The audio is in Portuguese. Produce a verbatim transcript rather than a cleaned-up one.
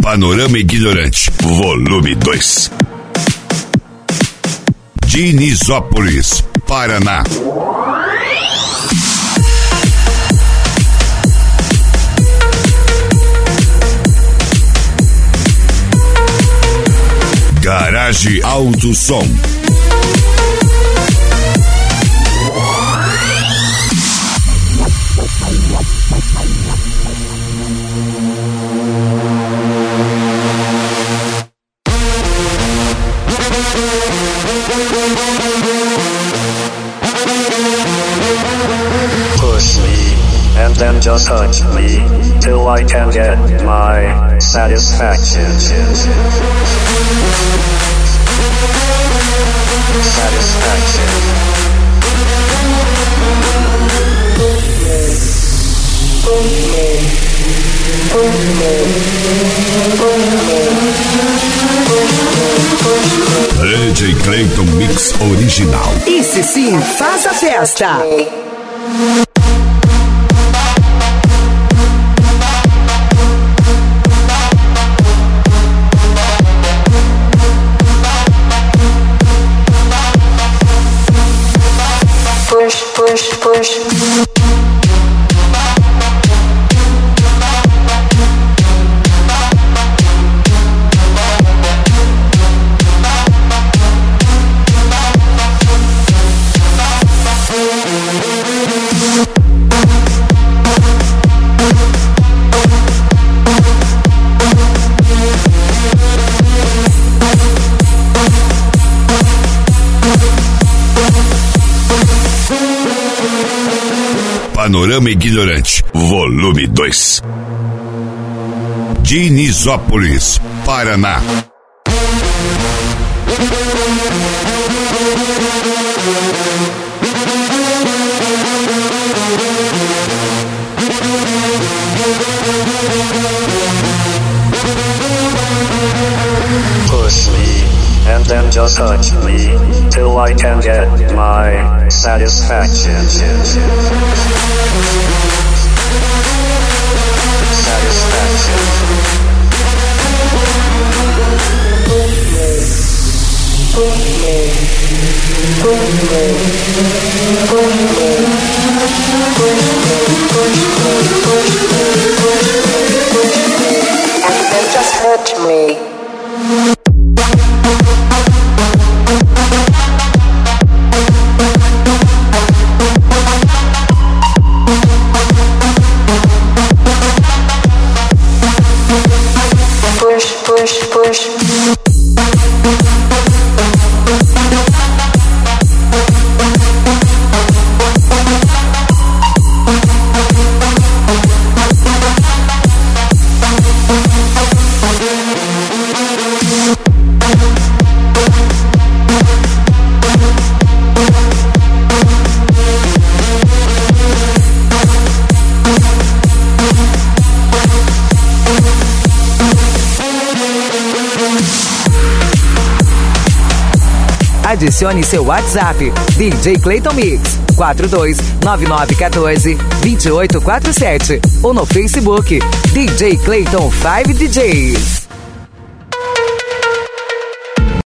Panorama Ignorante, volume dois. Dinisópolis, Paraná. Garage Alto Som. Push me, and then just touch me, till I can get my satisfaction. Satisfaction. D J Clayton Mix original. Esse sim faz a festa. Push, push, push. Panorama Ignorante, volume dois. Dinisópolis, Paraná. Push me, and then just touch me, till I can get my satisfaction. Satisfaction. And then just hurt me. Push, push, push. Adicione seu WhatsApp, D J Clayton Mix, quatro dois nove nove um quatro dois oito quatro sete ou no Facebook, D J Clayton cinco D Js.